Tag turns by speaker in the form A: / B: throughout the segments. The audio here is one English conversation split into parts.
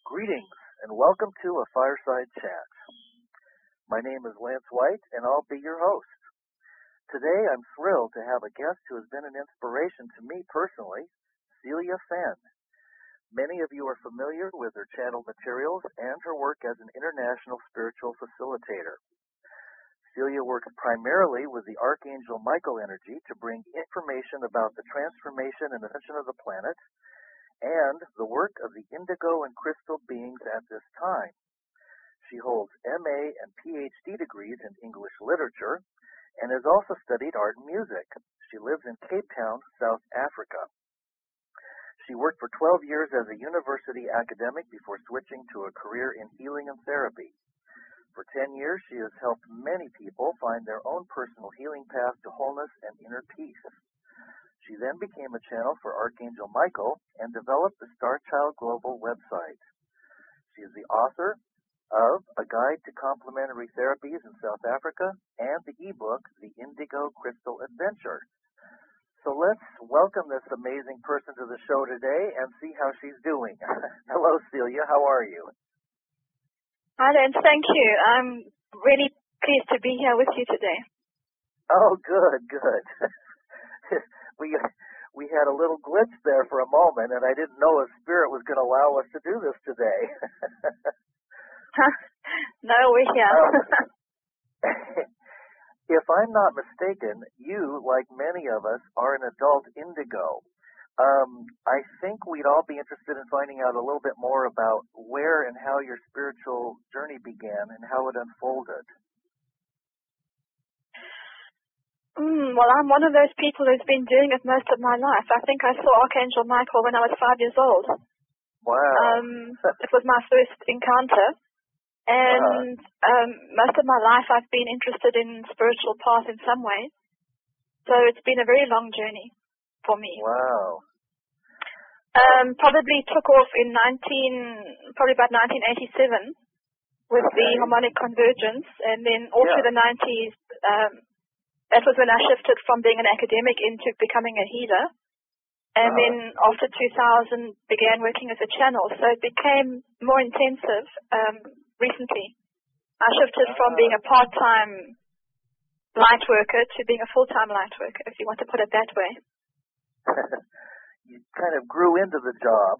A: Greetings and welcome to a Fireside Chat. My name is Lance White and I'll be your host. Today I'm thrilled to have a guest who has been an inspiration to me personally, Celia Fenn. Many of you are familiar with her channel materials and her work as an international spiritual facilitator. Celia works primarily with the Archangel Michael energy to bring information about the transformation and ascension of the planet and the work of the indigo and crystal beings at this time. She holds MA and PhD degrees in English literature and has also studied art and music. She lives in Cape Town, South Africa. She worked for 12 years as a university academic before switching to a career in healing and therapy. For 10 years, she has helped many people find their own personal healing path to wholeness and inner peace. She then became a channel for Archangel Michael and developed the Star Child Global website. She is the author of A Guide to Complementary Therapies in South Africa and the ebook, The Indigo Crystal Adventure. So let's welcome this amazing person to the show today and see how she's doing. Hello, Celia. How are you?
B: Hi, Lance. Thank you. I'm really pleased to be here with you today.
A: Oh, good. We had a little glitch there for a moment, and I didn't know if Spirit was going to allow us to do this today.
B: No, we're here.
A: If I'm not mistaken, you, like many of us, are an adult indigo. I think we'd all be interested in finding out a little bit more about where and how your spiritual journey began and how it unfolded.
B: Well, I'm one of those people who's been doing it most of my life. I think I saw Archangel Michael when I was 5 years old.
A: Wow.
B: It was my first encounter. And most of my life I've been interested in spiritual path in some way. So it's been a very long journey for me.
A: Wow.
B: Probably took off in about 1987 with the harmonic convergence. And then all through the 90s, that was when I shifted from being an academic into becoming a healer. And then after 2000, began working as a channel. So it became more intensive recently. I shifted from being a part-time light worker to being a full-time light worker, if you want to put it that way.
A: You kind of grew into the job.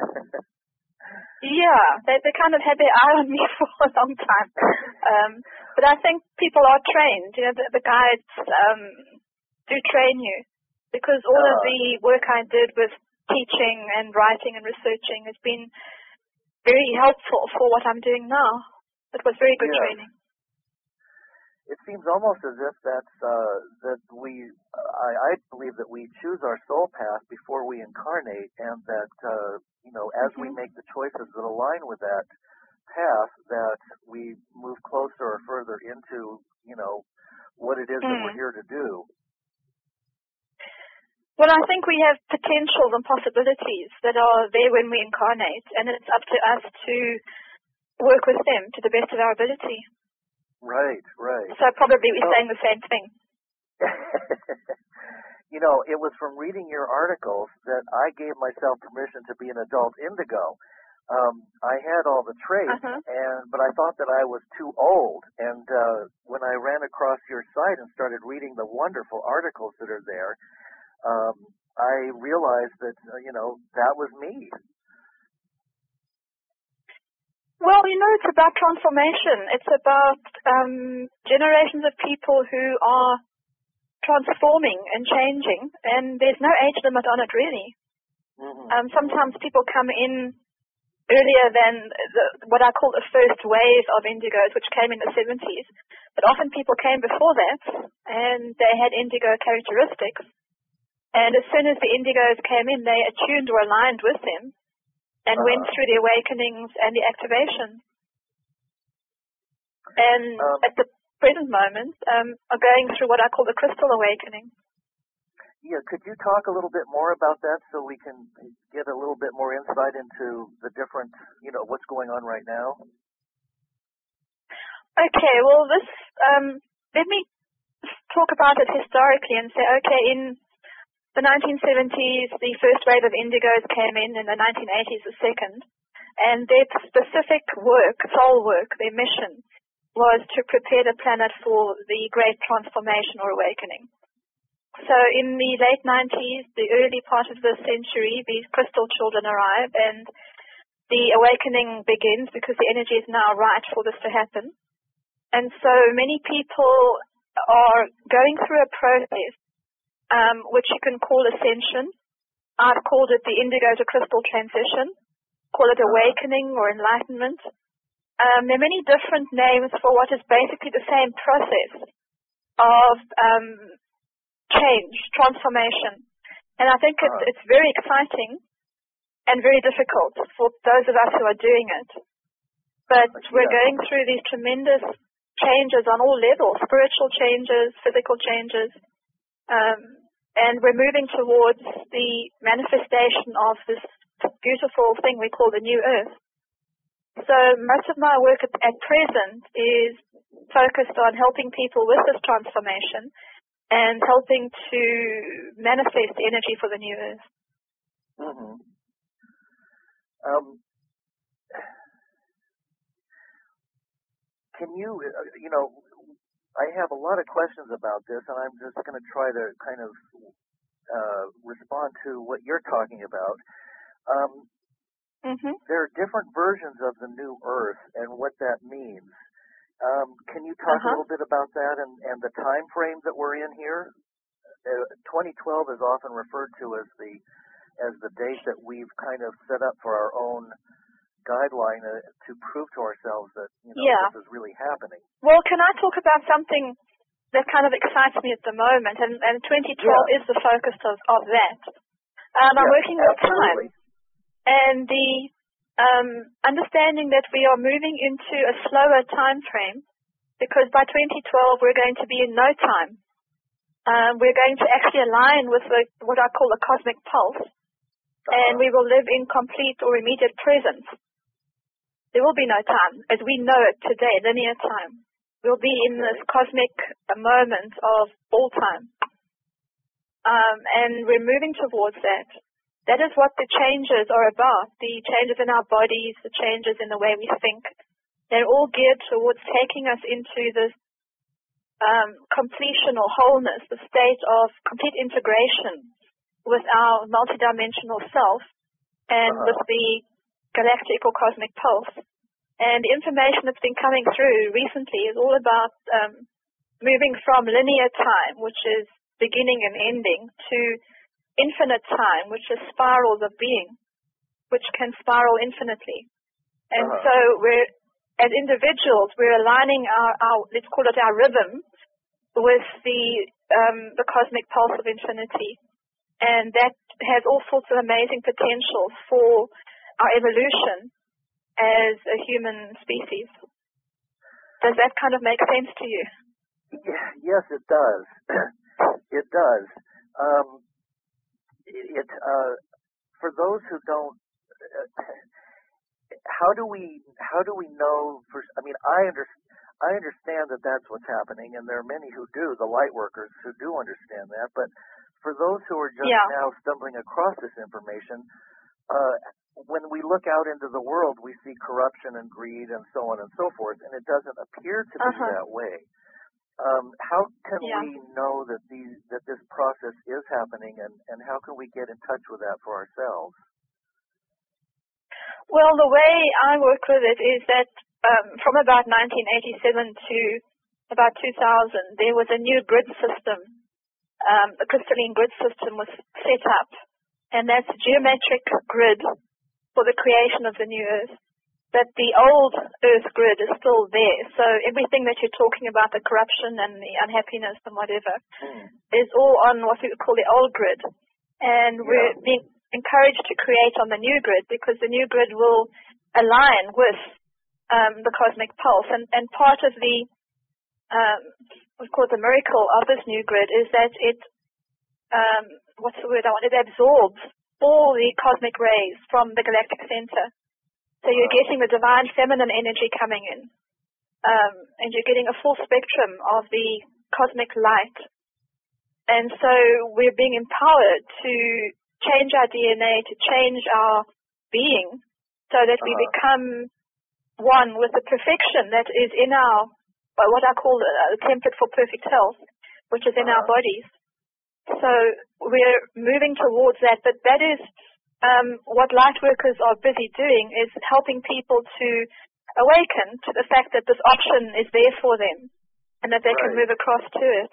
B: Yeah, they kind of had their eye on me for a long time. But I think people are trained. You know, the guides do train you because all of the work I did with teaching and writing and researching has been very helpful for what I'm doing now. It was very good training.
A: It seems almost as if that I believe that we choose our soul path before we incarnate, and that as we make the choices that align with that path, that we move closer or further into what it is that we're here to do.
B: Well, I think we have potentials and possibilities that are there when we incarnate, and it's up to us to work with them to the best of our ability.
A: Right.
B: So probably we're saying the same thing.
A: It was from reading your articles that I gave myself permission to be an adult indigo. I had all the traits, but I thought that I was too old. And when I ran across your site and started reading the wonderful articles that are there, I realized that, that was me.
B: Well, it's about transformation. It's about generations of people who are transforming and changing, and there's no age limit on it, really. Sometimes people come in earlier than what I call the first wave of indigos, which came in the 70s, but often people came before that, and they had indigo characteristics. And as soon as the indigos came in, they attuned or aligned with them and went through the awakenings and the activation. And at the present moment, are going through what I call the crystal awakening.
A: Yeah, could you talk a little bit more about that so we can get a little bit more insight into the different, what's going on right now?
B: Okay, well, let me talk about it historically and say, okay, in the 1970s, the first wave of indigos came in the 1980s, the second. And their specific work, soul work, their mission, was to prepare the planet for the great transformation or awakening. So in the late 90s, the early part of the century, these crystal children arrive and the awakening begins because the energy is now right for this to happen. And so many people are going through a process which you can call ascension. I've called it the indigo to crystal transition, call it awakening or enlightenment. There are many different names for what is basically the same process of change, transformation. And I think it's very exciting and very difficult for those of us who are doing it. But we're going through these tremendous changes on all levels, spiritual changes, physical changes, and we're moving towards the manifestation of this beautiful thing we call the new earth. So most of my work at present is focused on helping people with this transformation and helping to manifest the energy for the new earth.
A: Mm-hmm. Can you, I have a lot of questions about this, and I'm just going to try to kind of respond to what you're talking about. There are different versions of the new Earth and what that means. Can you talk a little bit about that and the time frame that we're in here? 2012 is often referred to as the date that we've kind of set up for our own guideline to prove to ourselves that this is really happening.
B: Well, can I talk about something that kind of excites me at the moment? And 2012 is the focus of that. I'm working with time and the understanding that we are moving into a slower time frame, because by 2012 we're going to be in no time. We're going to actually align with what I call the cosmic pulse, and we will live in complete or immediate presence. There will be no time as we know it today, linear time. We'll be in this cosmic moment of all time. And we're moving towards that. That is what the changes are about, the changes in our bodies, the changes in the way we think. They're all geared towards taking us into this completion or wholeness, the state of complete integration with our multidimensional self and with the galactic or cosmic pulse. And the information that's been coming through recently is all about moving from linear time, which is beginning and ending, to infinite time, which is spirals of being, which can spiral infinitely. And so we're, as individuals, we're aligning our let's call it our rhythm with the cosmic pulse of infinity. And that has all sorts of amazing potential for our evolution as a human species. Does that kind of make sense to you?
A: Yes, it does. It does. For those who don't, how do we know? I understand that that's what's happening, and there are many who do, the light workers who do understand that. But for those who are just now stumbling across this information, when we look out into the world, we see corruption and greed and so on and so forth, and it doesn't appear to be that way. How can we know that this process is happening, and how can we get in touch with that for ourselves?
B: Well, the way I work with it is that from about 1987 to about 2000, there was a new grid system. The crystalline grid system was set up, and that's a geometric grid for the creation of the new Earth. But the old Earth grid is still there. So everything that you're talking about, the corruption and the unhappiness and whatever, is all on what we would call the old grid. And we're being encouraged to create on the new grid, because the new grid will align with the cosmic pulse. And part of the, what's called the miracle of this new grid is that it, it absorbs all the cosmic rays from the galactic center. So you're getting the divine feminine energy coming in, and you're getting a full spectrum of the cosmic light. And so we're being empowered to change our DNA, to change our being, so that we become one with the perfection that is in our, what I call a template for perfect health, which is in our bodies. So we're moving towards that, but that is what light workers are busy doing, is helping people to awaken to the fact that this option is there for them and that they can move across to it.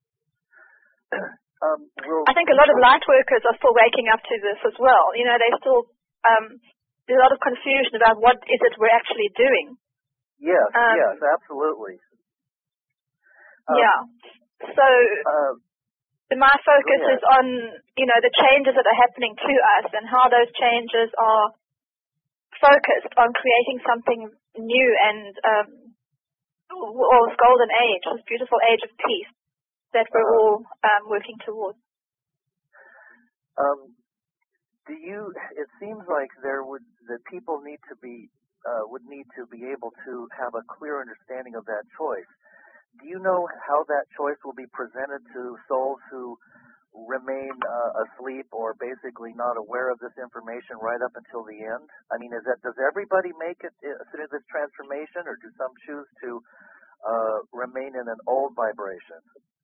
B: I think a lot of light workers are still waking up to this as well. You know, they still, there's a lot of confusion about what is it we're actually doing.
A: Yes, yes, absolutely.
B: So my focus is on, you know, the changes that are happening to us and how those changes are focused on creating something new and this golden age, this beautiful age of peace that we're all working towards.
A: It seems like that people need to be, would need to be able to have a clear understanding of that choice. Do you know how that choice will be presented to souls who remain asleep or basically not aware of this information right up until the end? I mean, does everybody make it through this transformation, or do some choose to remain in an old vibration?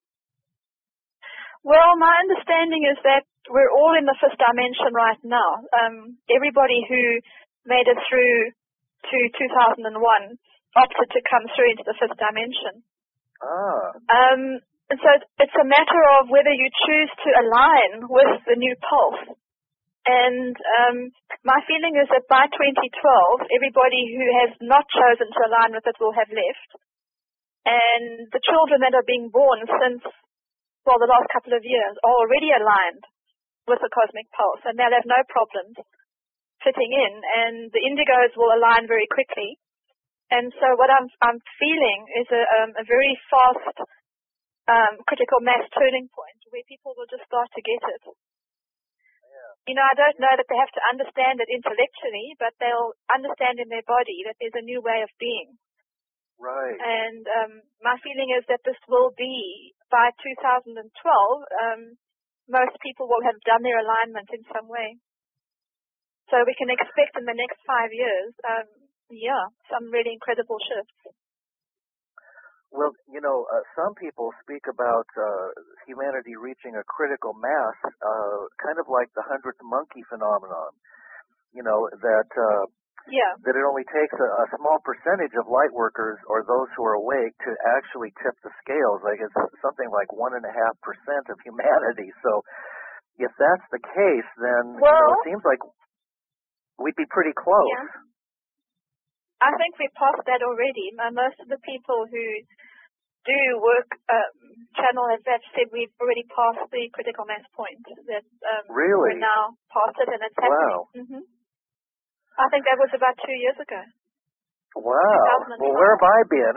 B: Well, my understanding is that we're all in the fifth dimension right now. Everybody who made it through to 2001 opted to come through into the fifth dimension. And so it's a matter of whether you choose to align with the new pulse. And my feeling is that by 2012, everybody who has not chosen to align with it will have left. And the children that are being born since, well, the last couple of years are already aligned with the cosmic pulse, and they'll have no problems fitting in, and the indigos will align very quickly. And so what I'm feeling is a very fast critical mass turning point where people will just start to get it. You know, I don't know that they have to understand it intellectually, but they'll understand in their body that there's a new way of being.
A: Right.
B: And my feeling is that this will be, by 2012, most people will have done their alignment in some way. So we can expect in the next 5 years, some really incredible shifts.
A: Well, you know, some people speak about humanity reaching a critical mass, kind of like the 100th monkey phenomenon. You know, that it only takes a small percentage of light workers or those who are awake to actually tip the scales. Like it's something like 1.5% of humanity. So if that's the case, then it seems like we'd be pretty close.
B: Yeah. I think we're past that already. Most of the people who do work channel have said we've already passed the critical mass point. That
A: really?
B: We're now past it and it's happening.
A: Wow.
B: Mm-hmm. I think that was about 2 years ago.
A: Wow. Well, where have I been?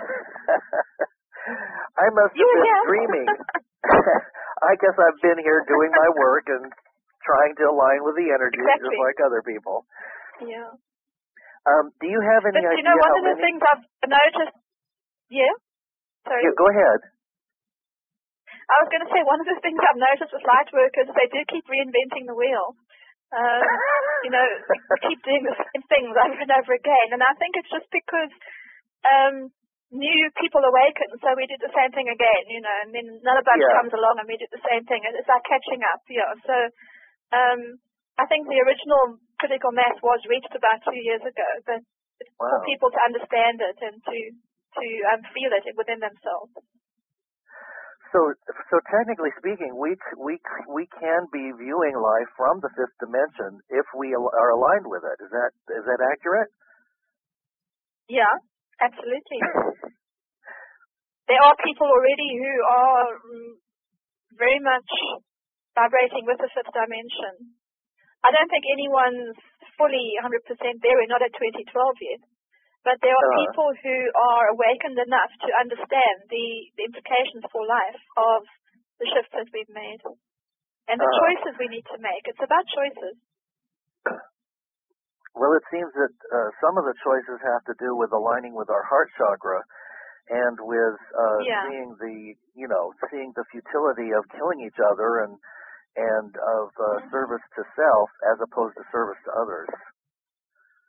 A: I must have been dreaming. I guess I've been here doing my work and trying to align with the energy just like other people.
B: Yeah.
A: Do you have any idea?
B: You know, one of the things I've noticed. Yeah. Sorry.
A: Yeah, go ahead.
B: I was going to say one of the things I've noticed with light workers is they do keep reinventing the wheel. You know, we keep doing the same things over and over again, and I think it's just because new people awaken, so we do the same thing again, you know, and then another bunch comes along and we do the same thing. It's like catching up, So I think the original critical mass was reached about 2 years ago, but it's for people to understand it and to feel it within themselves.
A: So technically speaking, we can be viewing life from the fifth dimension if we are aligned with it. Is that accurate?
B: Yeah, absolutely. There are people already who are very much vibrating with the fifth dimension. I don't think anyone's fully 100% there. We're not at 2012 yet. But there are people who are awakened enough to understand the implications for life of the shifts that we've made and the choices we need to make. It's about choices.
A: Well, it seems that some of the choices have to do with aligning with our heart chakra and with seeing the futility of killing each other and of service to self as opposed to service to others.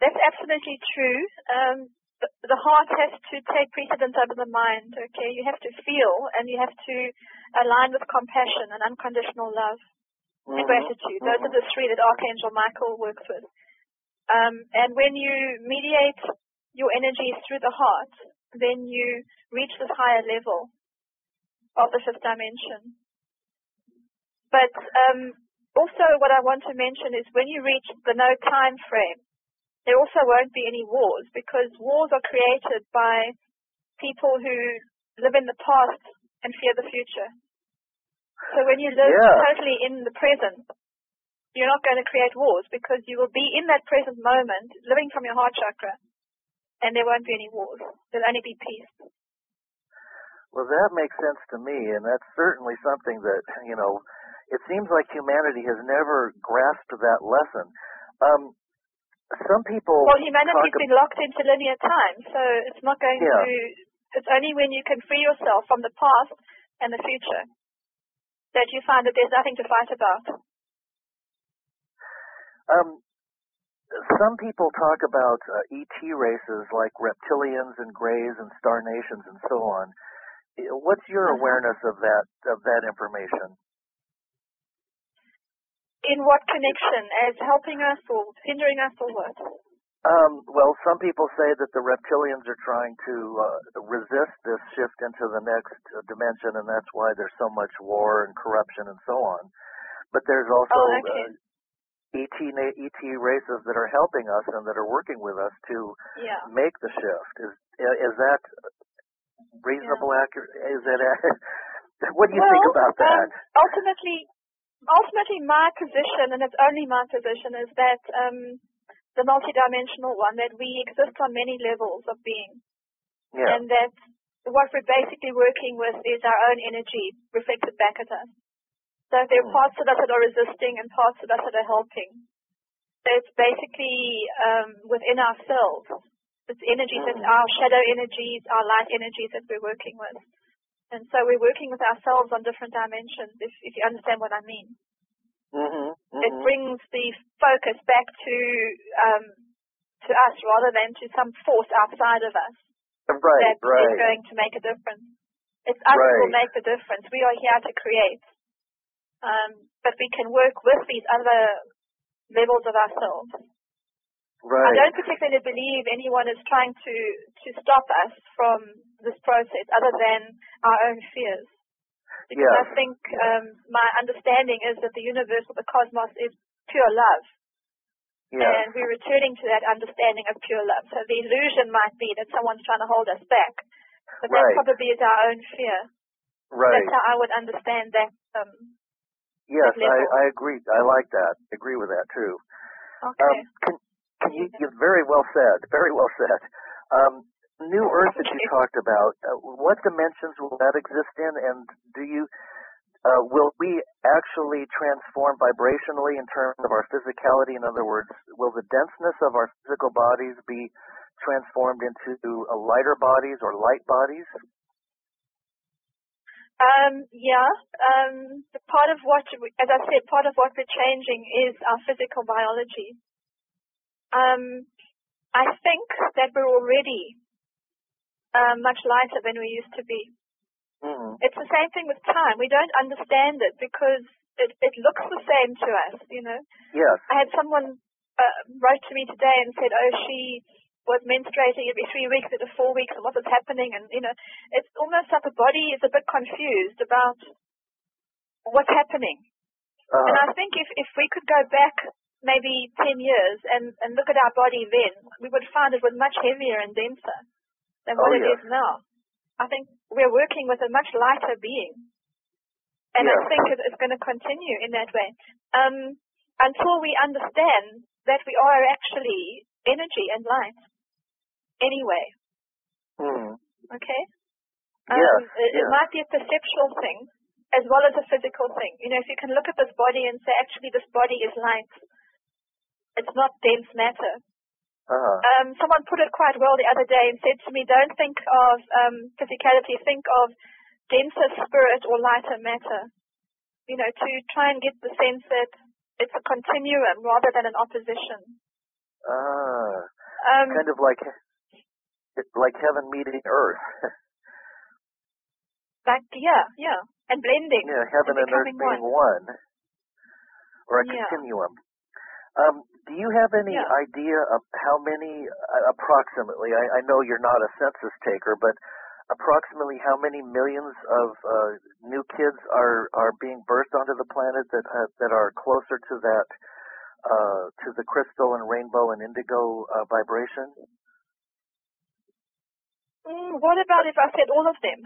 B: that's absolutely true. The heart has to take precedence over the mind, okay? You have to feel and you have to align with compassion and unconditional love and gratitude. Those are the three that Archangel Michael works with. And when you mediate your energies through the heart, then you reach this higher level of the fifth dimension. But also what I want to mention is when you reach the no time frame, there also won't be any wars, because wars are created by people who live in the past and fear the future. So when you live totally in the present, you're not going to create wars, because you will be in that present moment, living from your heart chakra, and there won't be any wars. There'll only be peace.
A: Well, that makes sense to me, and that's certainly something that, it seems like humanity has never grasped that lesson. Some people...
B: Well, humanity's been locked into linear time, so it's not going to... It's only when you can free yourself from the past and the future that you find that there's nothing to fight about.
A: Some people talk about ET races like reptilians and greys and star nations and so on. What's your awareness of that information?
B: In what connection? As helping us or hindering us or what?
A: Well, some people say that the reptilians are trying to resist this shift into the next dimension, and that's why there's so much war and corruption and so on. But there's also ET races that are helping us and that are working with us to make the shift. Is that reasonable? Accurate? Is that? What do you think about that?
B: Ultimately, my position, and it's only my position, is that the multidimensional one, that we exist on many levels of being, and that what we're basically working with is our own energy reflected back at us. So there are parts of us that are resisting and parts of us that are helping. So it's basically within ourselves. It's energies, it's our shadow energies, our light energies that we're working with. And so we're working with ourselves on different dimensions, if you understand what I mean. It brings the focus back to us rather than to some force outside of us that is going to make a difference. It's us who will make the difference. We are here to create. But we can work with these other levels of ourselves. I don't particularly believe anyone is trying to stop us from this process other than our own fears. Because I think my understanding is that the universe or the cosmos is pure love. And we're returning to that understanding of pure love. So the illusion might be that someone's trying to hold us back. But that probably is our own fear. That's how I would understand that.
A: Yes, I agree. I like that. I agree with that too.
B: Okay.
A: Very well said. Very well said. New Earth that you talked about, what dimensions will that exist in, and will we actually transform vibrationally in terms of our physicality? In other words, will the denseness of our physical bodies be transformed into lighter bodies or light bodies?
B: Part of what, as I said, part of what we're changing is our physical biology. I think that we're already much lighter than we used to be. It's the same thing with time. We don't understand it because it looks the same to us,
A: Yes.
B: I had someone wrote to me today and said, she was menstruating every 3 weeks into 4 weeks and what was happening, and it's almost like the body is a bit confused about what's happening. And I think if we could go back maybe 10 years and look at our body then, we would find it was much heavier and denser than what it is now. I think we're working with a much lighter being. And I think it's going to continue in that way. Until we understand that we are actually energy and light anyway. Okay? It might be a perceptual thing as well as a physical thing. If you can look at this body and say, actually, this body is light. It's not dense matter. Someone put it quite well the other day and said to me, don't think of physicality, think of denser spirit or lighter matter. To try and get the sense that it's a continuum rather than an opposition.
A: kind of like heaven meeting earth.
B: Yeah, and blending.
A: Yeah, heaven and earth being one, or a continuum. Do you have any idea of how many, approximately, I know you're not a census taker, but approximately how many millions of new kids are being birthed onto the planet that are closer to that, to the crystal and rainbow and indigo vibration?
B: What about if I said all of them?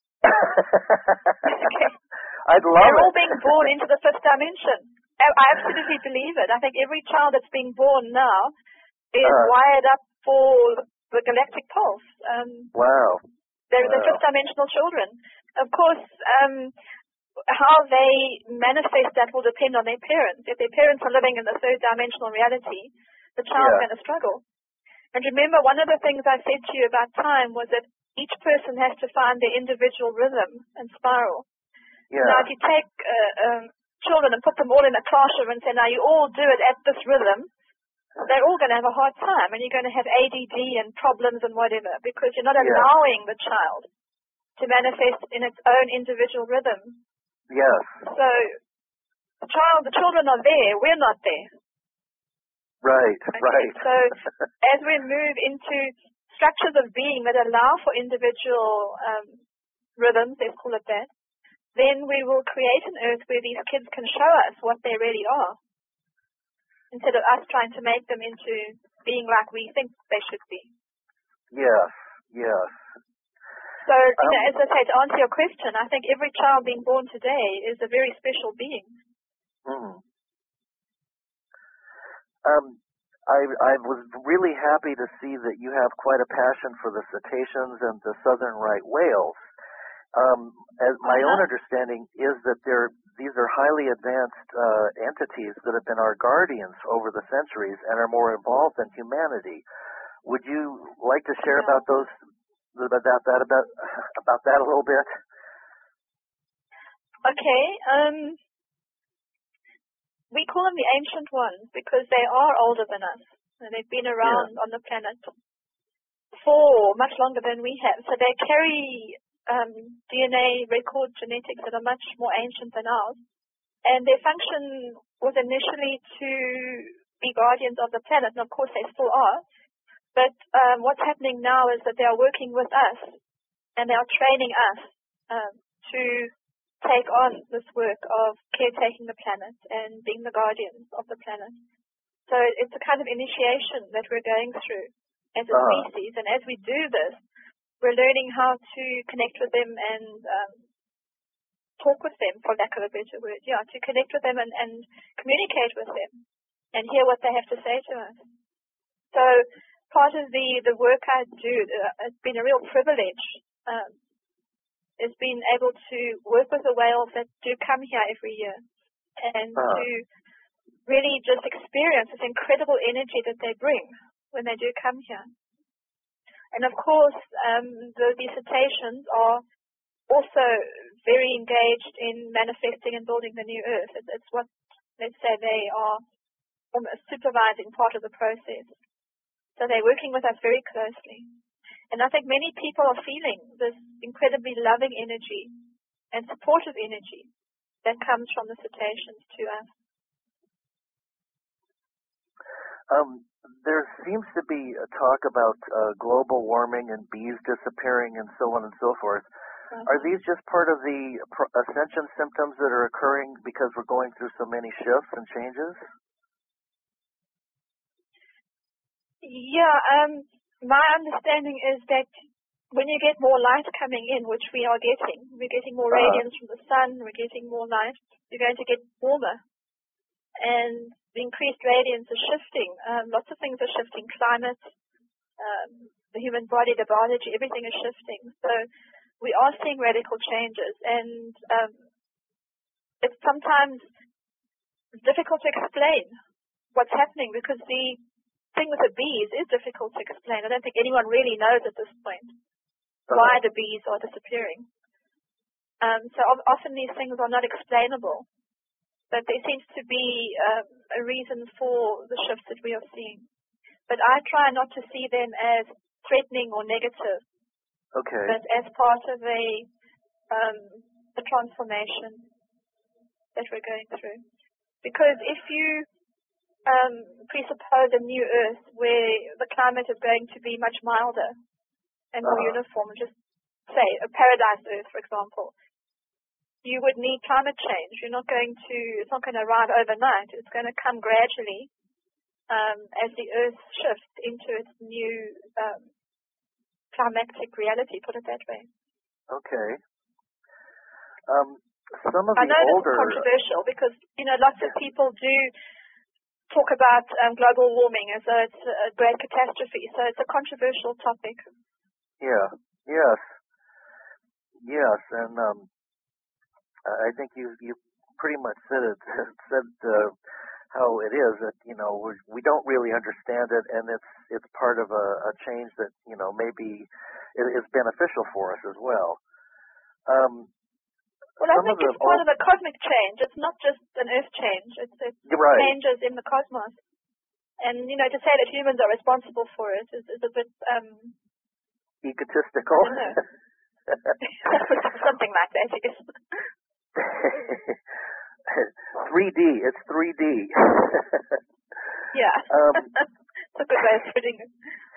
B: Okay.
A: I'd love
B: They're all
A: it.
B: being born into the fifth dimension. I absolutely believe it. I think every child that's being born now is wired up for the galactic pulse.
A: Wow.
B: They're the fifth dimensional children. Of course, how they manifest that will depend on their parents. If their parents are living in the third dimensional reality, the child's going to struggle. And remember, one of the things I said to you about time was that each person has to find their individual rhythm and spiral.
A: Yeah.
B: Now, if you take children and put them all in a classroom and say, now you all do it at this rhythm, they're all going to have a hard time, and you're going to have ADD and problems and whatever, because you're not allowing the child to manifest in its own individual rhythm.
A: Yes.
B: So the children are there, we're not there.
A: Right,
B: okay?
A: right.
B: So as we move into structures of being that allow for individual rhythms, let's call it that, then we will create an earth where these kids can show us what they really are, instead of us trying to make them into being like we think they should be.
A: Yes, yes.
B: So, as I say, to answer your question, I think every child being born today is a very special being.
A: I was really happy to see that you have quite a passion for the cetaceans and the southern right whales. As my own understanding is that these are highly advanced entities that have been our guardians over the centuries and are more evolved than humanity. Would you like to share about that a little bit?
B: Okay. We call them the ancient ones because they are older than us, and they've been around on the planet for much longer than we have. So they carry DNA record genetics that are much more ancient than ours. And their function was initially to be guardians of the planet, and of course they still are. But what's happening now is that they are working with us, and they are training us to take on this work of caretaking the planet and being the guardians of the planet. So it's a kind of initiation that we're going through as a species. And as we do this, we're learning how to connect with them and talk with them, for lack of a better word. Yeah, to connect with them and communicate with them and hear what they have to say to us. So part of the work I do, it's been a real privilege. It's been able to work with the whales that do come here every year and to really just experience this incredible energy that they bring when they do come here. And of course, the cetaceans are also very engaged in manifesting and building the new Earth. It's what, let's say, they are almost supervising part of the process. So they're working with us very closely. And I think many people are feeling this incredibly loving energy and supportive energy that comes from the cetaceans to us.
A: There seems to be a talk about global warming and bees disappearing and so on and so forth. Are these just part of the ascension symptoms that are occurring because we're going through so many shifts and changes?
B: Yeah, my understanding is that when you get more light coming in, which we are getting, we're getting more radiance from the sun, we're getting more light, you're going to get warmer. And the increased radiance is shifting. Lots of things are shifting. Climate, the human body, the biology, everything is shifting. So we are seeing radical changes. And it's sometimes difficult to explain what's happening because the thing with the bees is difficult to explain. I don't think anyone really knows at this point why the bees are disappearing. So often these things are not explainable, but there seems to be a reason for the shifts that we are seeing. but I try not to see them as threatening or negative,
A: Okay.
B: but as part of a transformation that we're going through. Because if you presuppose a new Earth where the climate is going to be much milder and more uniform, just say a paradise Earth, for example, you would need climate change. It's not going to arrive overnight. It's going to come gradually as the Earth shifts into its new climatic reality, put it that way.
A: Okay. Some of
B: I
A: the
B: know
A: older...
B: this is controversial because, lots of people do talk about global warming as though it's a great catastrophe. So it's a controversial topic.
A: Yeah. Yes. Yes. And I think you pretty much said it. How it is that we don't really understand it, and it's part of a change that maybe is beneficial for us as well.
B: Well, I think it's part of a cosmic change. It's not just an Earth change. It's
A: right.
B: changes in the cosmos. And, to say that humans are responsible for it is a bit...
A: egotistical?
B: I don't know. Something like that, yes.
A: 3D. It's 3D.
B: Yeah. That's a good way of putting it.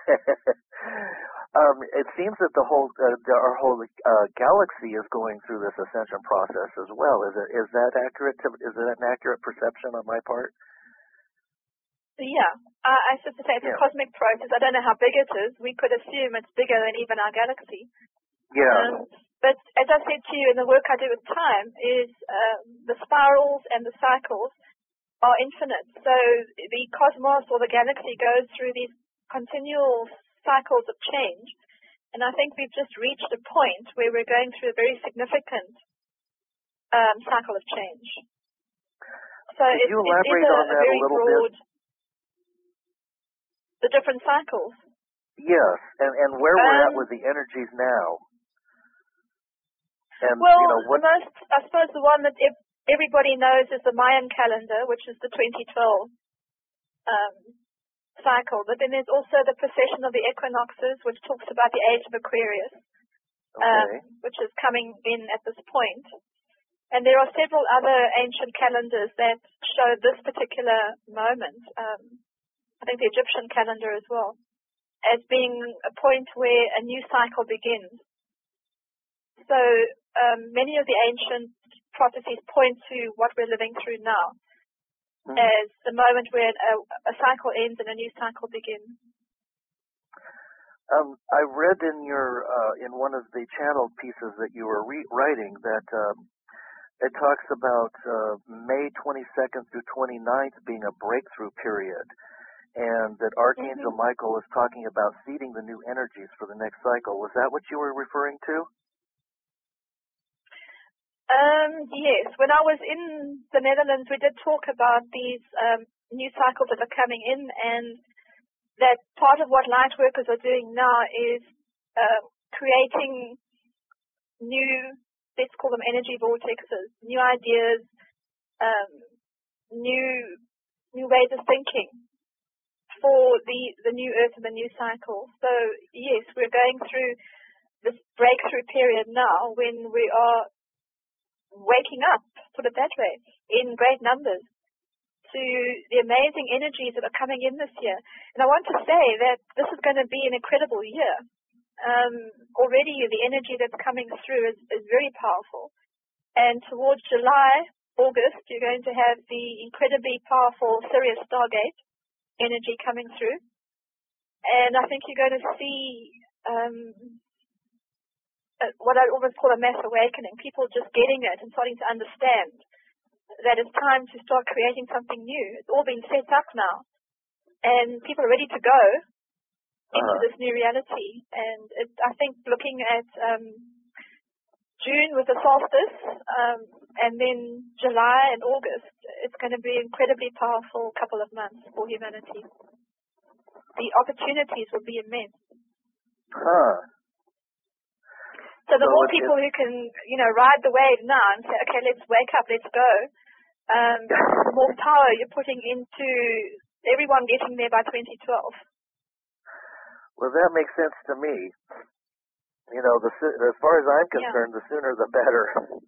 A: It seems that our whole galaxy is going through this ascension process as well. Is that accurate? Is that an accurate perception on my part?
B: Yeah, I should say it's a cosmic process. I don't know how big it is. We could assume it's bigger than even our galaxy.
A: Yeah.
B: But as I said to you, in the work I do with time, is the spirals and the cycles are infinite. So the cosmos or the galaxy goes through these continual cycles of change, and I think we've just reached a point where we're going through a very significant cycle of change. So
A: Could you elaborate on that a little bit?
B: The different cycles.
A: Yes, and where we're at with the energies now. And,
B: well, I suppose the one that everybody knows is the Mayan calendar, which is the 2012 cycle, but then there's also the precession of the equinoxes, which talks about the age of Aquarius, which is coming in at this point. And there are several other ancient calendars that show this particular moment, I think the Egyptian calendar as well, as being a point where a new cycle begins. So many of the ancient prophecies point to what we're living through now, as the moment where a cycle ends and a new cycle begins.
A: I read in your in one of the channel pieces that you were writing that it talks about May 22nd through 29th being a breakthrough period, and that Archangel Michael is talking about seeding the new energies for the next cycle. Was that what you were referring to?
B: Yes. When I was in the Netherlands, we did talk about these new cycles that are coming in, and that part of what light workers are doing now is creating new, let's call them energy vortexes, new ideas, new ways of thinking for the new Earth and the new cycle. So yes, we're going through this breakthrough period now when we are waking up, put it that way, in great numbers to the amazing energies that are coming in this year. And I want to say that this is going to be an incredible year. Already the energy that's coming through is very powerful. And towards July, August, you're going to have the incredibly powerful Sirius Stargate energy coming through. And I think you're going to see what I almost call a mass awakening, people just getting it and starting to understand that it's time to start creating something new. It's all been set up now, and people are ready to go into this new reality. And I think looking at June with the solstice, and then July and August, it's going to be an incredibly powerful couple of months for humanity. The opportunities will be immense. So the more people who can, ride the wave now and say, okay, let's wake up, let's go, the more power you're putting into everyone getting there by 2012.
A: Well, that makes sense to me. You know, as far as I'm concerned, the sooner the better.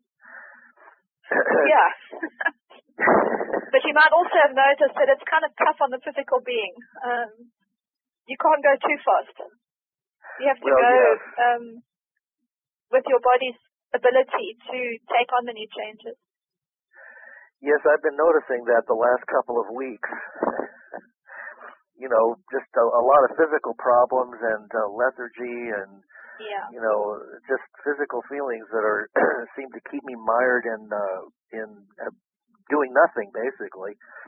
B: Yeah. But you might also have noticed that it's kind of tough on the physical being. You can't go too fast. You have to go with your body's ability to take on the new changes.
A: Yes, I've been noticing that the last couple of weeks. You know, just a lot of physical problems and lethargy and, you know, just physical feelings that are seem to keep me mired in doing nothing, basically.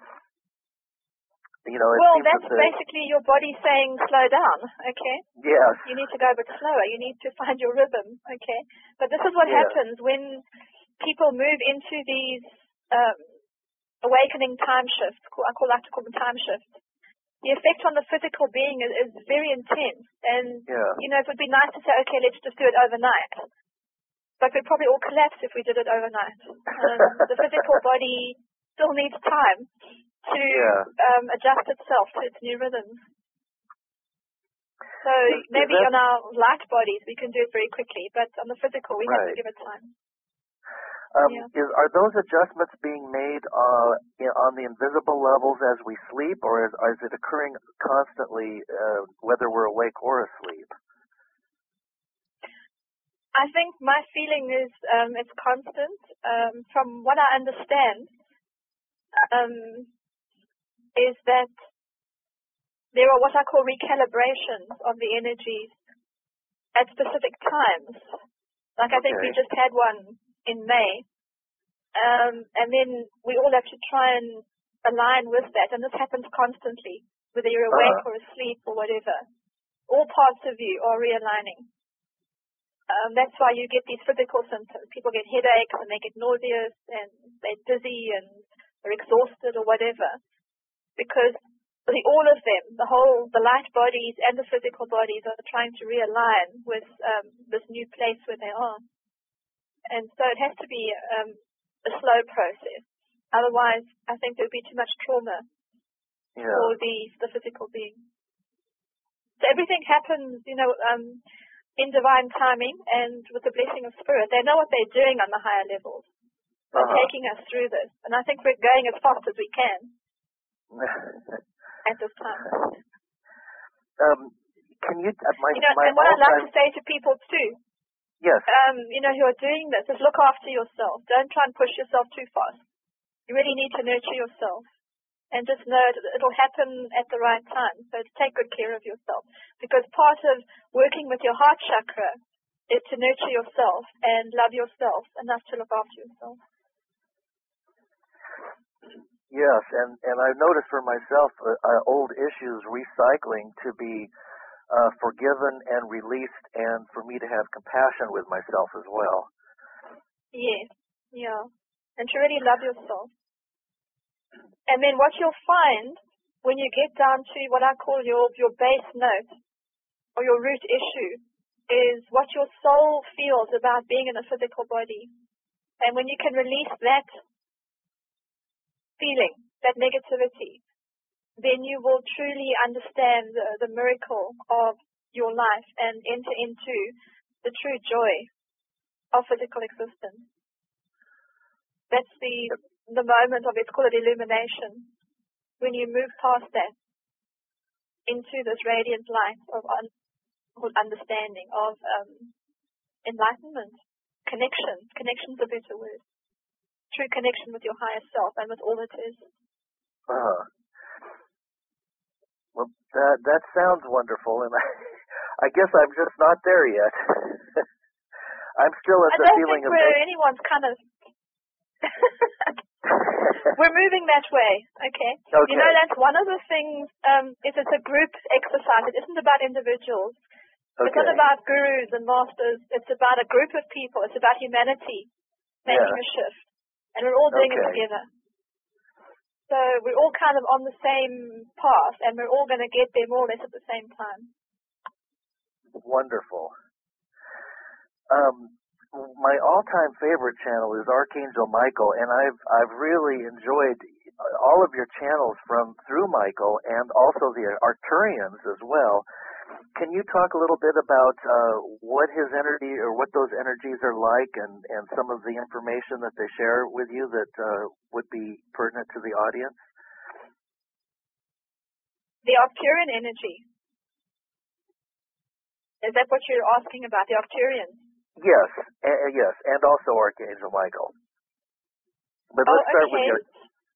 A: You know,
B: well, that's basically your body saying slow down, okay?
A: Yes.
B: You need to go a bit slower. You need to find your rhythm, okay? But this is what happens when people move into these awakening time shifts. I like to call them time shifts. The effect on the physical being is very intense. And, you know, it would be nice to say, okay, let's just do it overnight. But we'd probably all collapse if we did it overnight. The physical body still needs time to adjust itself to its new rhythms. So maybe on our light bodies we can do it very quickly, but on the physical we have to give it time.
A: Are those adjustments being made on the invisible levels as we sleep, or is it occurring constantly whether we're awake or asleep?
B: I think my feeling is it's constant. From what I understand, is that there are what I call recalibrations of the energies at specific times. Like I think we just had one in May. And then we all have to try and align with that. And this happens constantly, whether you're awake or asleep or whatever. All parts of you are realigning. That's why you get these physical symptoms. People get headaches and they get nauseous and they're dizzy and they're exhausted or whatever. Because all of them, the light bodies and the physical bodies are trying to realign with this new place where they are. And so it has to be a slow process. Otherwise, I think there would be too much trauma for the physical being. So everything happens, you know, in divine timing and with the blessing of Spirit. They know what they're doing on the higher levels. They're taking us through this. And I think we're going as fast as we can at this time.
A: Can you...
B: and what I'd like to say to people too, you know, who are doing this, is look after yourself. Don't try and push yourself too fast. You really need to nurture yourself. And just know it'll happen at the right time. So take good care of yourself. Because part of working with your heart chakra is to nurture yourself and love yourself enough to look after yourself.
A: Yes, and I've noticed for myself old issues recycling to be forgiven and released, and for me to have compassion with myself as well.
B: Yes, and to really love yourself. And then what you'll find when you get down to what I call your base note or your root issue is what your soul feels about being in a physical body. And when you can release that feeling, that negativity, then you will truly understand the miracle of your life and enter into the true joy of physical existence. That's the moment of, it's called illumination, when you move past that into this radiant light of understanding, of enlightenment, connection. Connection's a better word. True connection with your higher self and with all it is.
A: Well, that sounds wonderful, and I guess I'm just not there yet. I'm still at the feeling of...
B: I don't think anyone's kind of... We're moving that way, okay? You know, that's one of the things, it's a group exercise. It isn't about individuals. It's not about gurus and masters. It's about a group of people. It's about humanity making a shift. And we're all doing it together. So we're all kind of on the same path, and we're all going to get there more or less at the same time.
A: Wonderful. My all-time favorite channel is Archangel Michael, and I've really enjoyed all of your channels through Michael, and also the Arcturians as well. Can you talk a little bit about what his energy or what those energies are like, and some of the information that they share with you that would be pertinent to the audience?
B: The Arcturian energy. Is that what you're asking about, the Arcturians?
A: Yes, yes, and also Archangel Michael. But let's start with your...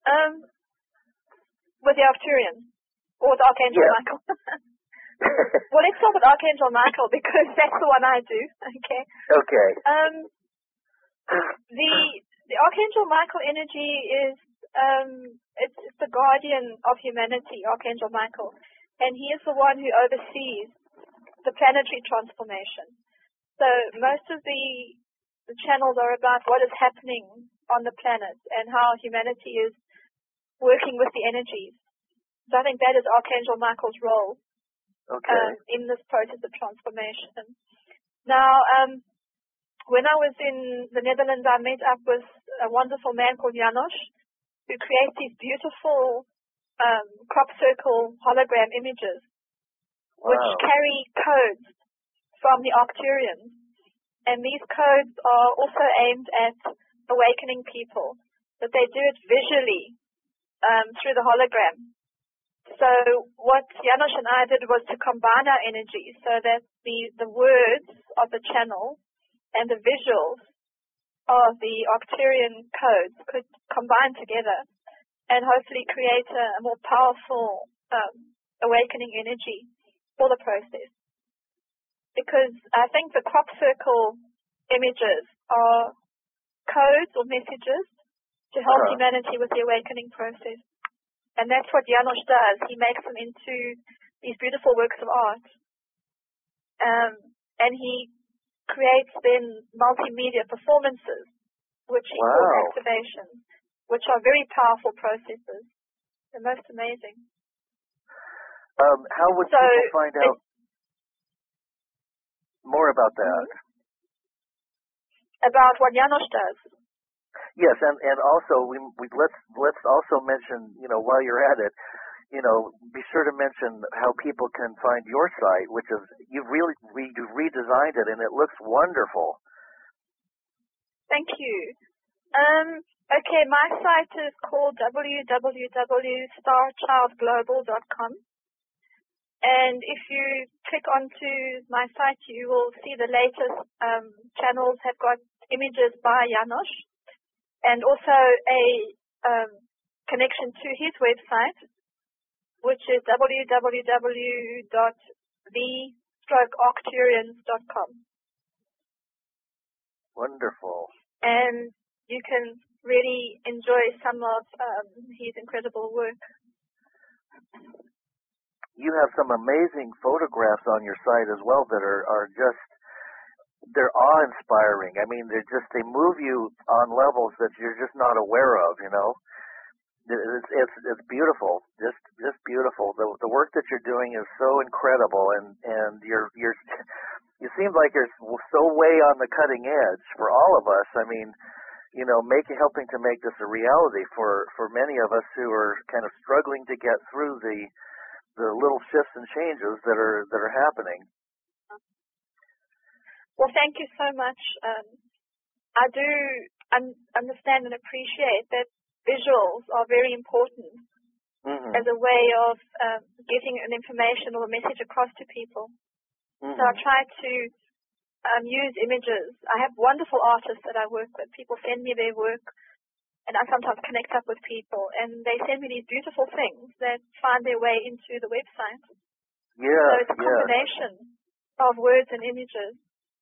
B: with the Arcturians, or with Archangel Michael. Well, let's start with Archangel Michael because that's the one I do. Okay.
A: Okay.
B: The Archangel Michael energy is it's the guardian of humanity, Archangel Michael, and he is the one who oversees the planetary transformation. So most of the channels are about what is happening on the planet and how humanity is working with the energies. So I think that is Archangel Michael's role.
A: Okay.
B: In this process of transformation. Now, when I was in the Netherlands, I met up with a wonderful man called Janos, who creates these beautiful crop circle hologram images, which carry codes from the Arcturians. And these codes are also aimed at awakening people, but they do it visually through the hologram. So what Janos and I did was to combine our energy so that the words of the channel and the visuals of the Arcturian codes could combine together and hopefully create a more powerful awakening energy for the process. Because I think the crop circle images are codes or messages to help humanity with the awakening process. And that's what Janos does. He makes them into these beautiful works of art. And he creates then multimedia performances, which he calls activations, which are very powerful processes. They're most amazing.
A: How would people find out more about that?
B: About what Janos does?
A: Yes, and also let's also mention, while you're at it, be sure to mention how people can find your site, which is you've redesigned it and it looks wonderful.
B: Thank you. Okay, my site is called www.starchildglobal.com, and if you click onto my site, you will see the latest channels have got images by Janos. And also a connection to his website, which is www.the-arcturians.com.
A: Wonderful.
B: And you can really enjoy some of his incredible work.
A: You have some amazing photographs on your site as well that are just... they're awe-inspiring. I mean, they move you on levels that you're just not aware of, It's beautiful, just beautiful. The work that you're doing is so incredible, and you seem like you're so way on the cutting edge for all of us. I mean, helping to make this a reality for many of us who are kind of struggling to get through the little shifts and changes that are happening.
B: Well, thank you so much. I do understand and appreciate that visuals are very important as a way of getting an information or a message across to people. So I try to use images. I have wonderful artists that I work with. People send me their work, and I sometimes connect up with people, and they send me these beautiful things that find their way into the website.
A: Yeah,
B: so it's a combination of words and images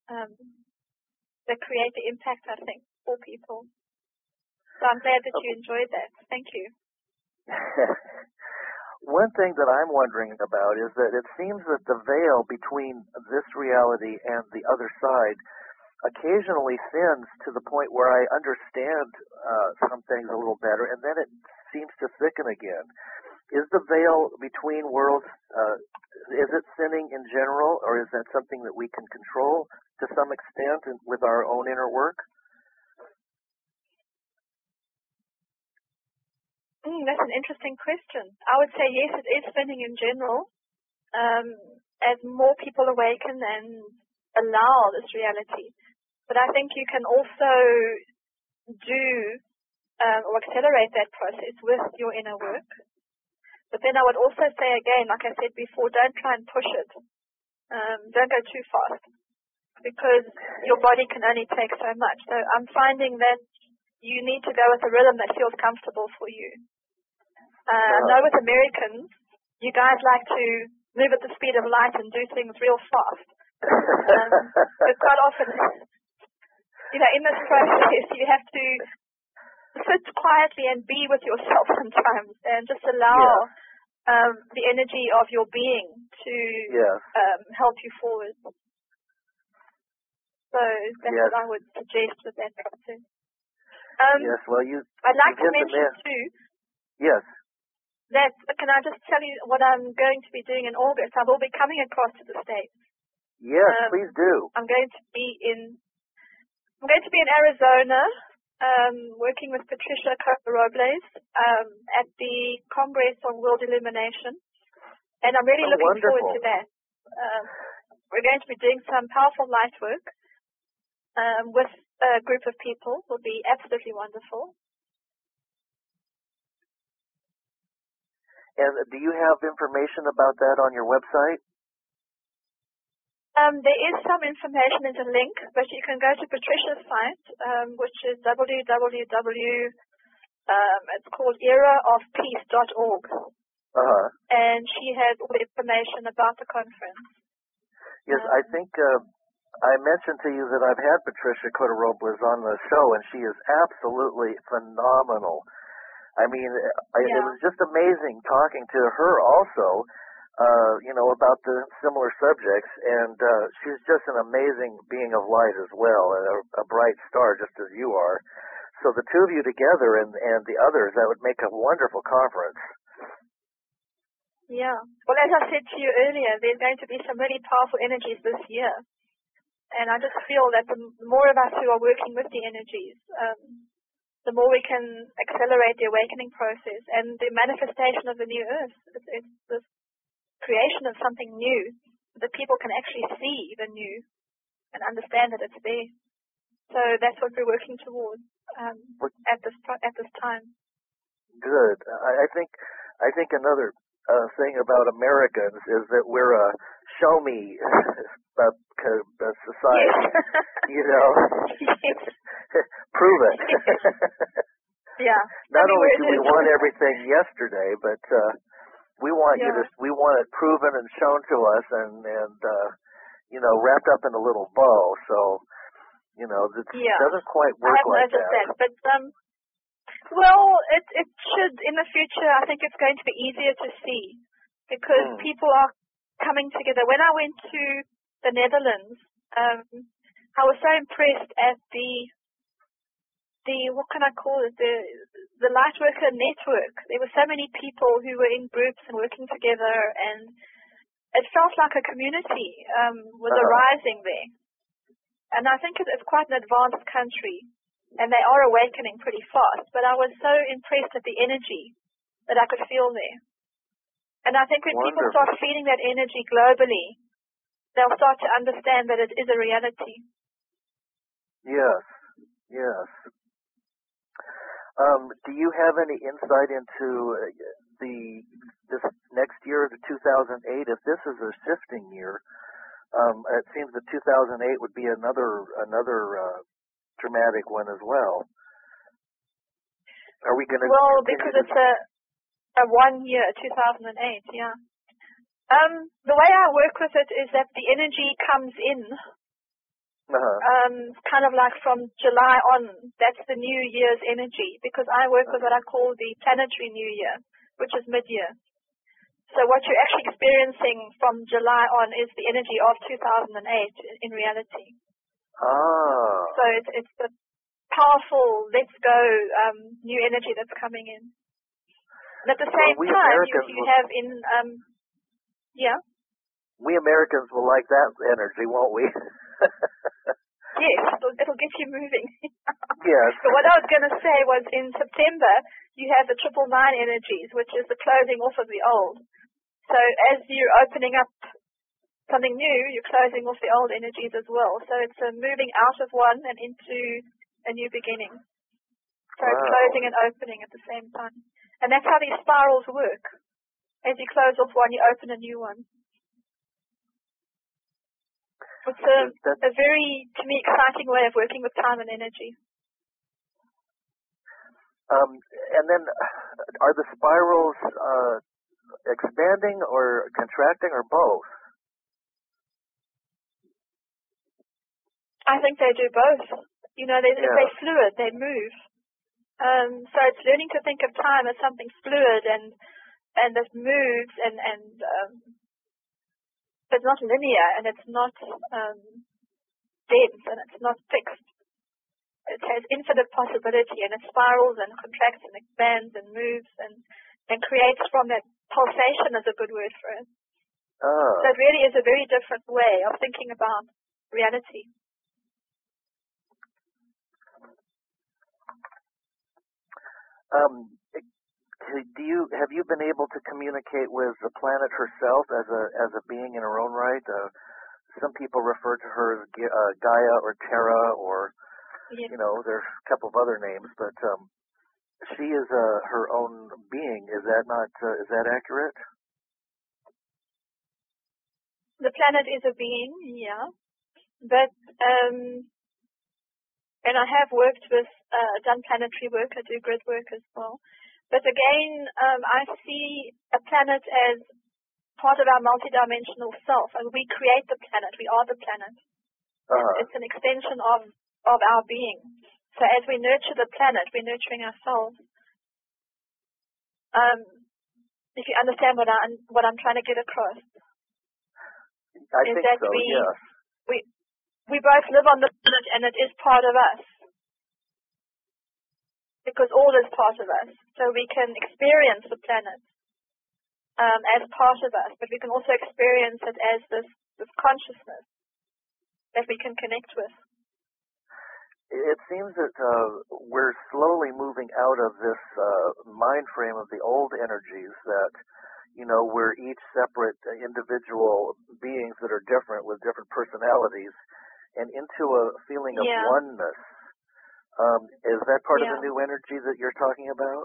B: that create the impact, I think, for people. So I'm glad that you enjoyed that. Thank you.
A: One thing that I'm wondering about is that it seems that the veil between this reality and the other side occasionally thins to the point where I understand some things a little better, and then it seems to thicken again. Is the veil between worlds, is it thinning in general, or is that something that we can control to some extent with our own inner work?
B: That's an interesting question. I would say yes, it is thinning in general. as more people awaken and allow this reality. But I think you can also do or accelerate that process with your inner work. But then I would also say again, like I said before, don't try and push it. Don't go too fast, because your body can only take so much. So I'm finding that you need to go with a rhythm that feels comfortable for you. I know with Americans, you guys like to move at the speed of light and do things real fast. But quite often, in this process, you have to sit quietly and be with yourself sometimes, and just allow the energy of your being to help you forward. So that's what I would suggest with that process.
A: Yes, well,
B: I'd like to mention too.
A: Yes.
B: That, can I just tell you what I'm going to be doing in August? I will be coming across to the States.
A: Yes, please do.
B: I'm going to be in Arizona, working with Patricia Robles at the Congress on World Illumination, and I'm really looking forward to that. We're going to be doing some powerful light work with a group of people. Will be absolutely wonderful.
A: And do you have information about that on your website?
B: There is some information, there's a link, but you can go to Patricia's site, which is it's called eraofpeace.org. And she has all the information about the conference.
A: Yes, I think I mentioned to you that I've had Patricia Robles on the show, and she is absolutely phenomenal. I mean, it was just amazing talking to her also, about the similar subjects, and she's just an amazing being of light as well, and a bright star just as you are. So the two of you together and the others, that would make a wonderful conference.
B: Yeah. Well, as I said to you earlier, there's going to be some really powerful energies this year. And I just feel that the more of us who are working with the energies, the more we can accelerate the awakening process and the manifestation of the new earth. It's this creation of something new, that people can actually see the new and understand that it's there. So that's what we're working towards at this time.
A: Good. I think another thing about Americans is that we're a show me society.
B: Yes.
A: Prove it.
B: Yeah.
A: Not only do we want everything yesterday, but we want we want it proven and shown to us, and wrapped up in a little bow. So it doesn't quite work like that.
B: But well, it should in the future. I think it's going to be easier to see because people are coming together. When I went to the Netherlands, I was so impressed at the what can I call it, the Lightworker network. There were so many people who were in groups and working together, and it felt like a community was arising there. And I think it's quite an advanced country, and they are awakening pretty fast. But I was so impressed at the energy that I could feel there. And I think when people start feeling that energy globally, they'll start to understand that it is a reality.
A: Yes. Do you have any insight into this next year, the 2008? If this is a shifting year, it seems that 2008 would be another dramatic one as well. Are we going to?
B: Well, because it's a 1 year, 2008. Yeah. The way I work with it is that the energy comes in. Kind of like from July on, that's the New Year's energy, because I work with what I call the planetary New Year, which is mid-year. So what you're actually experiencing from July on is the energy of 2008 in reality. So it's the powerful, let's go, new energy that's coming in. And at the same time, you have in,
A: we Americans will like that energy, won't we?
B: Yes, it'll get you moving.
A: Yes.
B: But what I was going to say was in September, you have the 999 energies, which is the closing off of the old. So as you're opening up something new, you're closing off the old energies as well. So it's a moving out of one and into a new beginning. So it's closing and opening at the same time. And that's how these spirals work. As you close off one, you open a new one. It's a very, to me, exciting way of working with time and energy.
A: And then, are the spirals expanding or contracting or both?
B: I think they do both. You know, they're fluid, they move. So it's learning to think of time as something fluid and that moves and it's not linear and it's not dense and it's not fixed. It has infinite possibility and it spirals and contracts and expands and moves and creates from that pulsation is a good word for it. So it really is a very different way of thinking about reality.
A: Have you been able to communicate with the planet herself as a being in her own right? Some people refer to her as Gaia or Terra, or you know, there's a couple of other names, but she is her own being. Is that not? Is that accurate?
B: The planet is a being, yeah, but and I have worked with done planetary work. I do grid work as well. But again, I see a planet as part of our multidimensional self, and we create the planet. We are the planet. It's an extension of our being. So as we nurture the planet, we're nurturing ourselves. If you understand what I'm trying to get across,
A: I think
B: that
A: so. Yes.
B: We both live on the planet, and it is part of us. Because all is part of us. So we can experience the planet as part of us, but we can also experience it as this consciousness that we can connect with.
A: It seems that we're slowly moving out of this mind frame of the old energies that, you know, we're each separate individual beings that are different with different personalities, and into a feeling of oneness. Is that part of the new energy that you're talking about?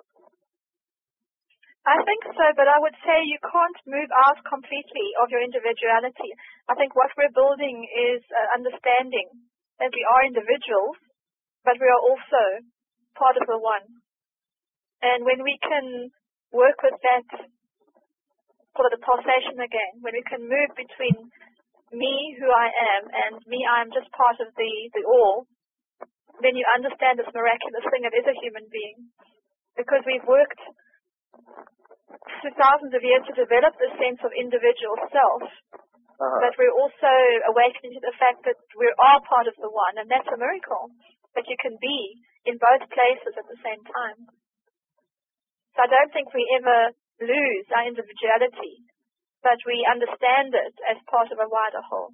B: I think so, but I would say you can't move out completely of your individuality. I think what we're building is understanding that we are individuals, but we are also part of the one. And when we can work with that, call it a pulsation again, when we can move between me, who I am, and me, I am just part of the all, then you understand this miraculous thing that is a human being. Because we've worked through thousands of years to develop this sense of individual self, but we're also awakening to the fact that we are part of the one, and that's a miracle, that you can be in both places at the same time. So I don't think we ever lose our individuality, but we understand it as part of a wider whole.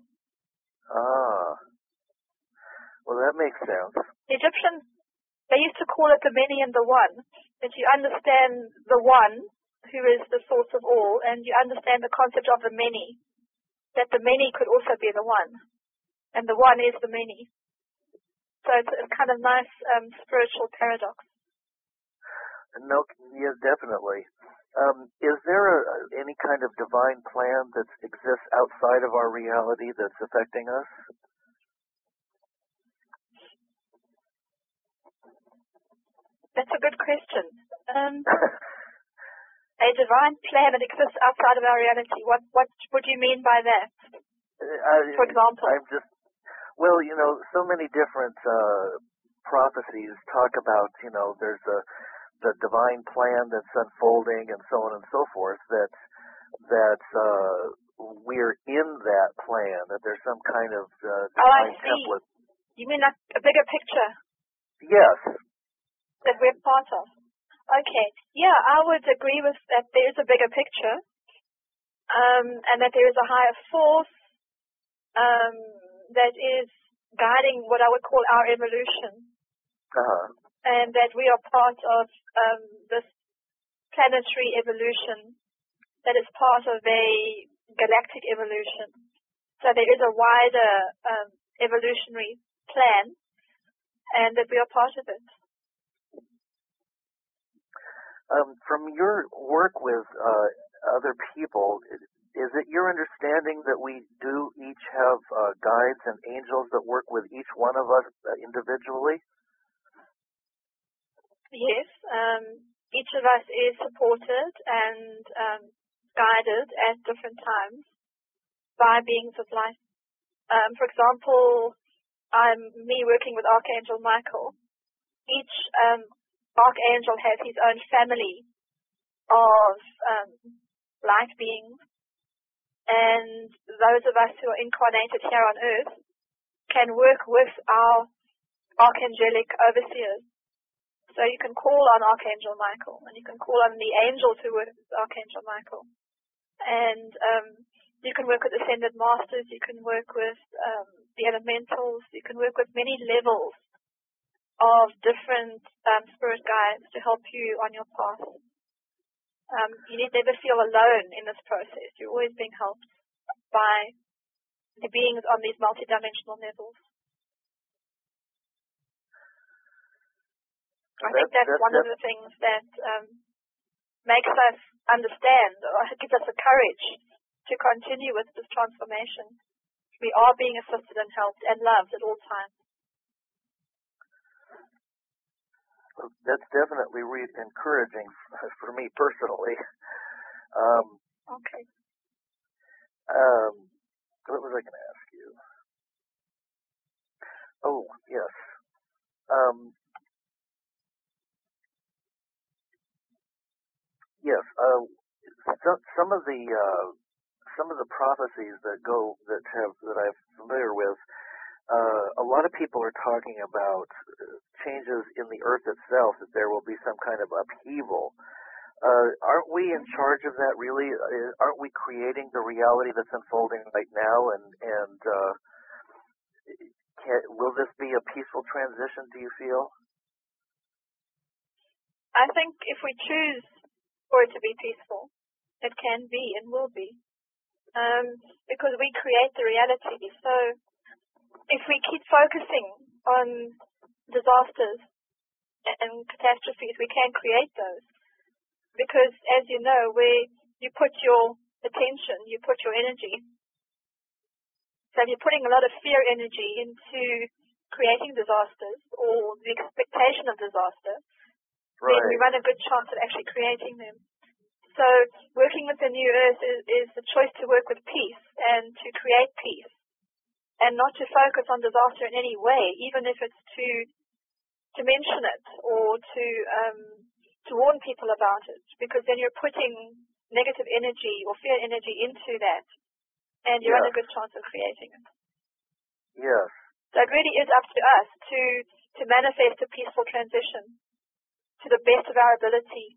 A: Well, that makes sense.
B: The Egyptians, they used to call it the many and the one, that you understand the one, who is the source of all, and you understand the concept of the many, that the many could also be the one, and the one is the many. So it's a kind of nice spiritual paradox.
A: No, yes, definitely. Is there any kind of divine plan that exists outside of our reality that's affecting us?
B: That's a good question. A divine plan that exists outside of our reality. What do you mean by that? For example?
A: Well, you know, so many different prophecies talk about, you know, there's the divine plan that's unfolding and so on and so forth, that we're in that plan, that there's some kind of divine template.
B: You mean a bigger picture?
A: Yes.
B: That we're part of. Okay. Yeah, I would agree with that. There is a bigger picture, and that there is a higher force that is guiding what I would call our evolution, and that we are part of this planetary evolution that is part of a galactic evolution. So there is a wider evolutionary plan, and that we are part of it.
A: From your work with other people, is it your understanding that we do each have guides and angels that work with each one of us individually?
B: Yes. Each of us is supported and guided at different times by beings of light. For example, me working with Archangel Michael. Each Archangel has his own family of light beings, and those of us who are incarnated here on Earth can work with our archangelic overseers. So you can call on Archangel Michael, and you can call on the angels who work with Archangel Michael. And you can work with ascended masters, you can work with the elementals, you can work with many levels of different spirit guides to help you on your path. You need never feel alone in this process. You're always being helped by the beings on these multidimensional levels. I think that's one of the things that makes us understand, or gives us the courage to continue with this transformation. We are being assisted and helped and loved at all times.
A: Well, that's definitely encouraging for me personally.
B: Okay.
A: What was I going to ask you? Oh, yes. Yes. Some of the prophecies that I'm familiar with, a lot of people are talking about changes in the earth itself, that there will be some kind of upheaval. Aren't we in charge of that, really? Aren't we creating the reality that's unfolding right now? And will this be a peaceful transition, do you feel?
B: I think if we choose for it to be peaceful, it can be and will be. Because we create the reality. So if we keep focusing on disasters and catastrophes, we can create those. Because, as you know, where you put your attention, you put your energy. So if you're putting a lot of fear energy into creating disasters or the expectation of disaster,
A: right,
B: then you run a good chance of actually creating them. So working with the New Earth is the choice to work with peace and to create peace, and not to focus on disaster in any way, even if it's to mention it or to warn people about it, because then you're putting negative energy or fear energy into that, and you run a good chance of creating it.
A: Yes.
B: So it really is up to us to manifest a peaceful transition to the best of our ability.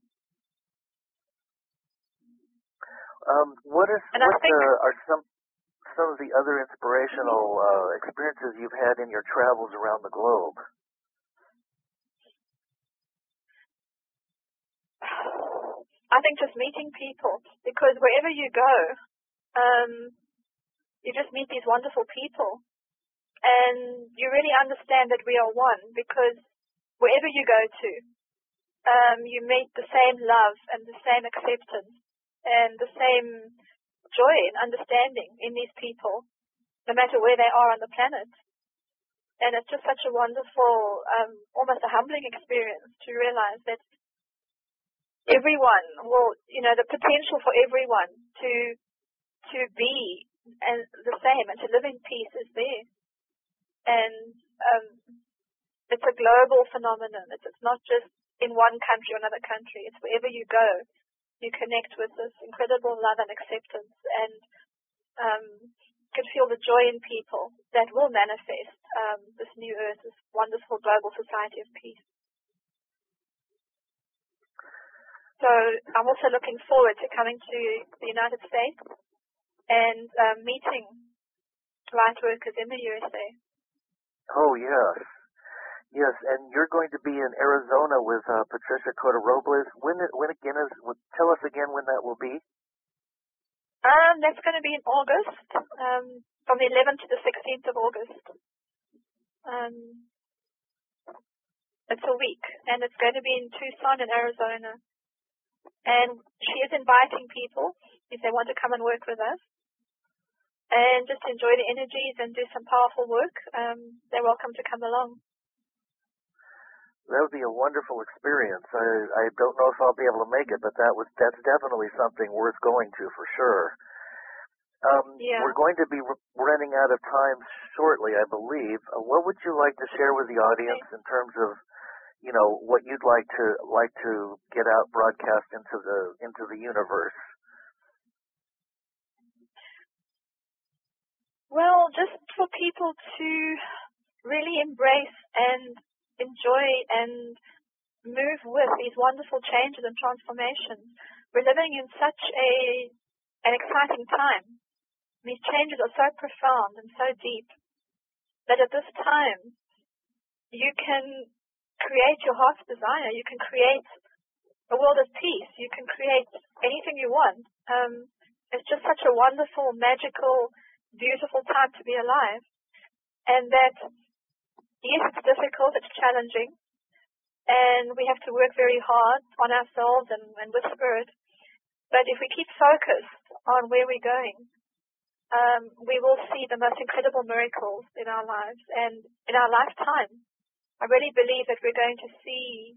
A: What are some of the other inspirational experiences you've had in your travels around the globe?
B: I think just meeting people, because wherever you go, you just meet these wonderful people, and you really understand that we are one, because wherever you go to, you meet the same love and the same acceptance and the same joy and understanding in these people, no matter where they are on the planet. And it's just such a wonderful, almost a humbling experience to realize that everyone will, the potential for everyone to be and the same and to live in peace is there. And it's a global phenomenon. It's not just in one country or another country. It's wherever you go, you connect with this incredible love and acceptance, and can feel the joy in people that will manifest this new earth, this wonderful global society of peace. So I'm also looking forward to coming to the United States and meeting light workers in the USA.
A: Oh, yes. Yes, and you're going to be in Arizona with Patricia Cota Robles. When again tell us again when that will be?
B: That's going to be in August, from the 11th to the 16th of August. It's a week, and it's going to be in Tucson in Arizona. And she is inviting people, if they want to come and work with us, and just enjoy the energies and do some powerful work, they're welcome to come along.
A: That would be a wonderful experience. I don't know if I'll be able to make it, but that's definitely something worth going to for sure.
B: Yeah.
A: We're going to be running out of time shortly, I believe. What would you like to share with the audience in terms of, what you'd like to get out, broadcast into the universe?
B: Well, just for people to really embrace and enjoy and move with these wonderful changes and transformations. We're living in such an exciting time. These changes are so profound and so deep that at this time you can create your heart's desire. You can create a world of peace. You can create anything you want. It's just such a wonderful, magical, beautiful time to be alive. And that, yes, it's difficult, it's challenging, and we have to work very hard on ourselves and with spirit. But if we keep focused on where we're going, we will see the most incredible miracles in our lives and in our lifetime. I really believe that we're going to see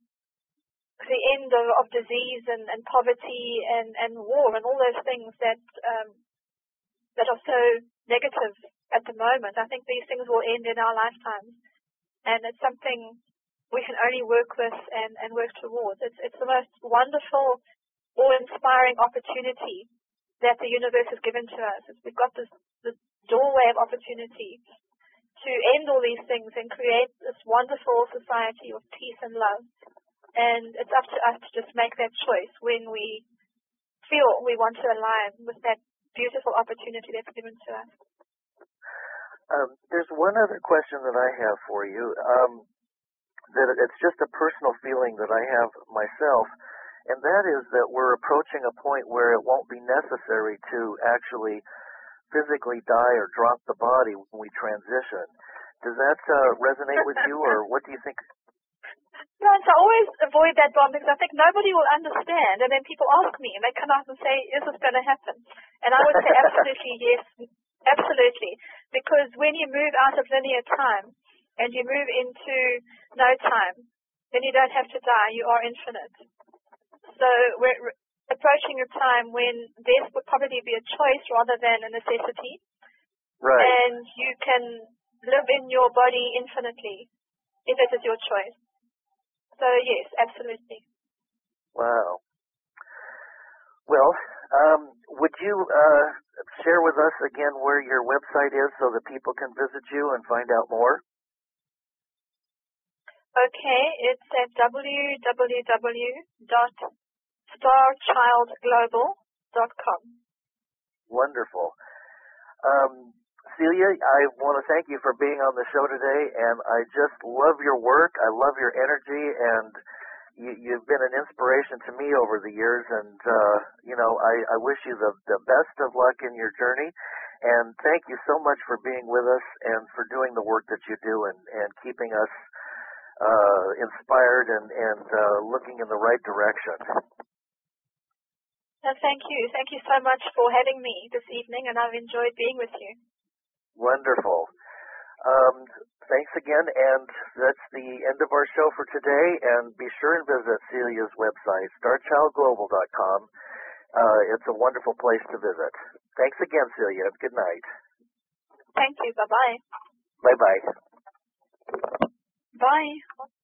B: the end of disease and poverty and war and all those things that are so negative at the moment. I think these things will end in our lifetimes, and it's something we can only work with and work towards. It's the most wonderful, awe-inspiring opportunity that the universe has given to us. We've got this doorway of opportunity to end all these things and create this wonderful society of peace and love. And it's up to us to just make that choice when we feel we want to align with that beautiful opportunity that's given to us.
A: There's one other question that I have for you. That it's just a personal feeling that I have myself, and that is that we're approaching a point where it won't be necessary to actually physically die or drop the body when we transition. Does that resonate with you, or what do you think?
B: No, so I always avoid that, Bob, because I think nobody will understand, and then people ask me, and they come out and say, is this going to happen? And I would say absolutely yes, absolutely, because when you move out of linear time and you move into no time, then you don't have to die, you are infinite. So we're approaching a time when death would probably be a choice rather than a necessity.
A: Right.
B: And you can live in your body infinitely if it is your choice. So yes, absolutely.
A: Wow. Well, would you share with us again where your website is so that people can visit you and find out more?
B: Okay, it's at www.starchildglobal.com.
A: Wonderful. Celia, I want to thank you for being on the show today, and I just love your work. I love your energy, and you've been an inspiration to me over the years, and, I wish you the best of luck in your journey, and thank you so much for being with us and for doing the work that you do and keeping us inspired and looking in the right direction.
B: Thank you. Thank you so much for having me this evening, and I've enjoyed being with you.
A: Wonderful. Thanks again, and that's the end of our show for today, and be sure and visit Celia's website, starchildglobal.com. It's a wonderful place to visit. Thanks again, Celia. Good night.
B: Thank you. Bye-bye.
A: Bye-bye.
B: Bye.